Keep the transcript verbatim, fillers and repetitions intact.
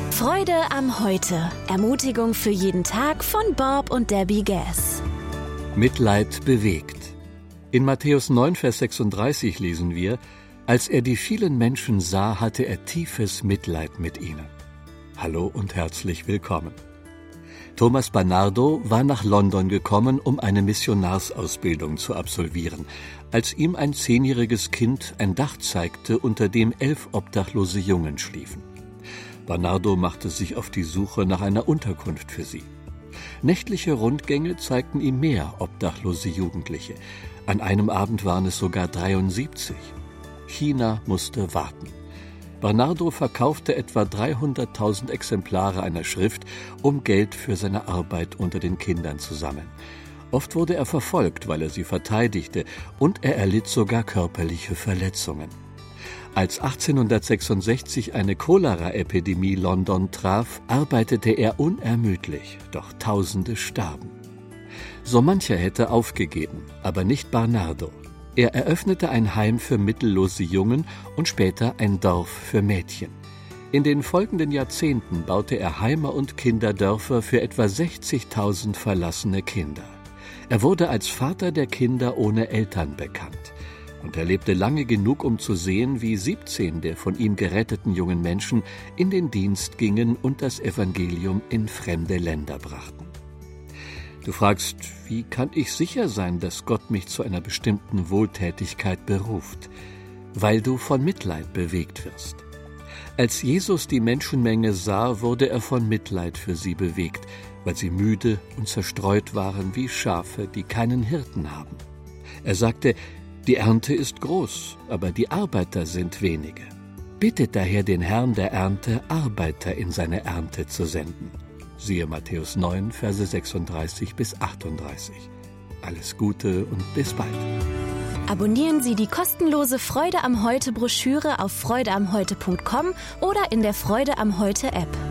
Freude am Heute. Ermutigung für jeden Tag von Bob und Debbie Gass. Mitleid bewegt. In Matthäus neun, Vers sechsunddreißig lesen wir: Als er die vielen Menschen sah, hatte er tiefes Mitleid mit ihnen. Hallo und herzlich willkommen. Thomas Barnardo war nach London gekommen, um eine Missionarsausbildung zu absolvieren, als ihm ein zehnjähriges Kind ein Dach zeigte, unter dem elf obdachlose Jungen schliefen. Barnardo machte sich auf die Suche nach einer Unterkunft für sie. Nächtliche Rundgänge zeigten ihm mehr obdachlose Jugendliche. An einem Abend waren es sogar dreiundsiebzig. China musste warten. Barnardo verkaufte etwa dreihunderttausend Exemplare einer Schrift, um Geld für seine Arbeit unter den Kindern zu sammeln. Oft wurde er verfolgt, weil er sie verteidigte, und er erlitt sogar körperliche Verletzungen. Als achtzehnhundertsechsundsechzig eine Cholera-Epidemie London traf, arbeitete er unermüdlich, doch Tausende starben. So mancher hätte aufgegeben, aber nicht Barnardo. Er eröffnete ein Heim für mittellose Jungen und später ein Dorf für Mädchen. In den folgenden Jahrzehnten baute er Heime und Kinderdörfer für etwa sechzigtausend verlassene Kinder. Er wurde als Vater der Kinder ohne Eltern bekannt. Und er lebte lange genug, um zu sehen, wie siebzehn der von ihm geretteten jungen Menschen in den Dienst gingen und das Evangelium in fremde Länder brachten. Du fragst, wie kann ich sicher sein, dass Gott mich zu einer bestimmten Wohltätigkeit beruft? Weil du von Mitleid bewegt wirst. Als Jesus die Menschenmenge sah, wurde er von Mitleid für sie bewegt, weil sie müde und zerstreut waren wie Schafe, die keinen Hirten haben. Er sagte: Die Ernte ist groß, aber die Arbeiter sind wenige. Bittet daher den Herrn der Ernte, Arbeiter in seine Ernte zu senden. Siehe Matthäus neun, Verse sechsunddreißig bis achtunddreißig. Alles Gute und bis bald. Abonnieren Sie die kostenlose Freude am Heute Broschüre auf freude am heute punkt com oder in der Freude am Heute App.